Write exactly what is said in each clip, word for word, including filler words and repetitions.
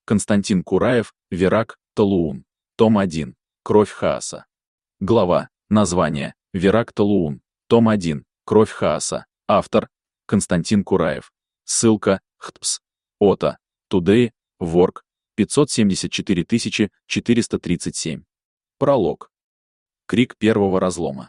Константин Кураев, Верак, Талуун. Том один. Кровь Хаоса. Глава. Название. Верак Талуун. Том один. Кровь Хаоса. Автор. Константин Кураев. Ссылка. ХТПС. ОТА. Today. Ворк. пятьсот семьдесят четыре тысячи четыреста тридцать семь. Пролог. Крик первого разлома.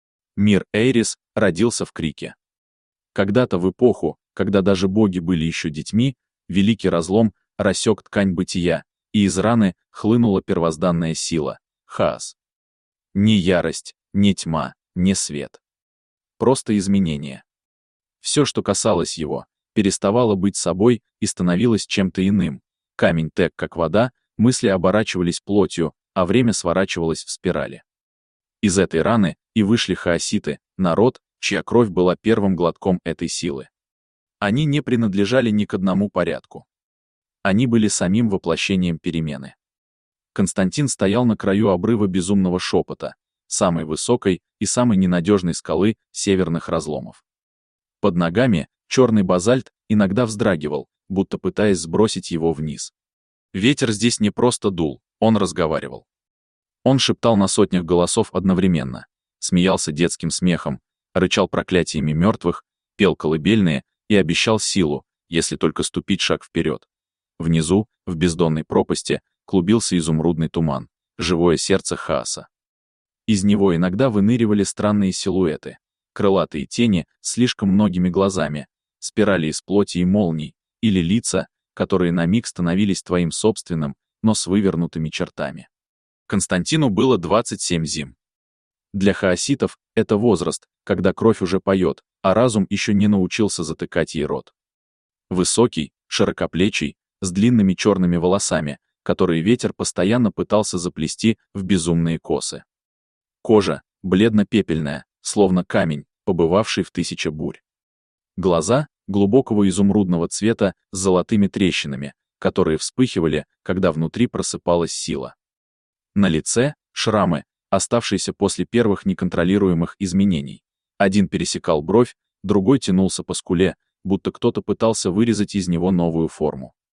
Мир Эйрис родился в Крике. Когда-то в эпоху, когда даже боги были еще детьми, великий разлом рассек ткань бытия, и из раны хлынула первозданная сила — хаос. Ни ярость, ни тьма, ни свет. Просто изменение. Все, что касалось его, переставало быть собой и становилось чем-то иным. Камень тек как вода, мысли оборачивались плотью, а время сворачивалось в спирали. Из этой раны и вышли хаоситы, народ, чья кровь была первым глотком этой силы. Они не принадлежали ни к одному порядку. Они были самим воплощением перемены. Константин стоял на краю обрыва безумного шепота, самой высокой и самой ненадежной скалы северных разломов. Под ногами черный базальт иногда вздрагивал, будто пытаясь сбросить его вниз. Ветер здесь не просто дул, он разговаривал. Он шептал на сотнях голосов одновременно, смеялся детским смехом, рычал проклятиями мертвых, пел колыбельные и обещал силу, если только ступить шаг вперед. Внизу, в бездонной пропасти, клубился изумрудный туман, живое сердце хаоса. Из него иногда выныривали странные силуэты, крылатые тени с слишком многими глазами, спирали из плоти и молний, или лица, которые на миг становились твоим собственным, но с вывернутыми чертами. Константину было двадцать семь зим. Для хаоситов это возраст, когда кровь уже поет, а разум еще не научился затыкать ей рот. Высокий, широкоплечий, с длинными черными волосами, которые ветер постоянно пытался заплести в безумные косы. Кожа, бледно-пепельная, словно камень, побывавший в тысяче бурь. Глаза, глубокого изумрудного цвета с золотыми трещинами, которые вспыхивали, когда внутри просыпалась сила. На лице — шрамы, оставшиеся после первых неконтролируемых изменений. Один пересекал бровь, другой тянулся по скуле, будто кто-то пытался вырезать из него новую форму.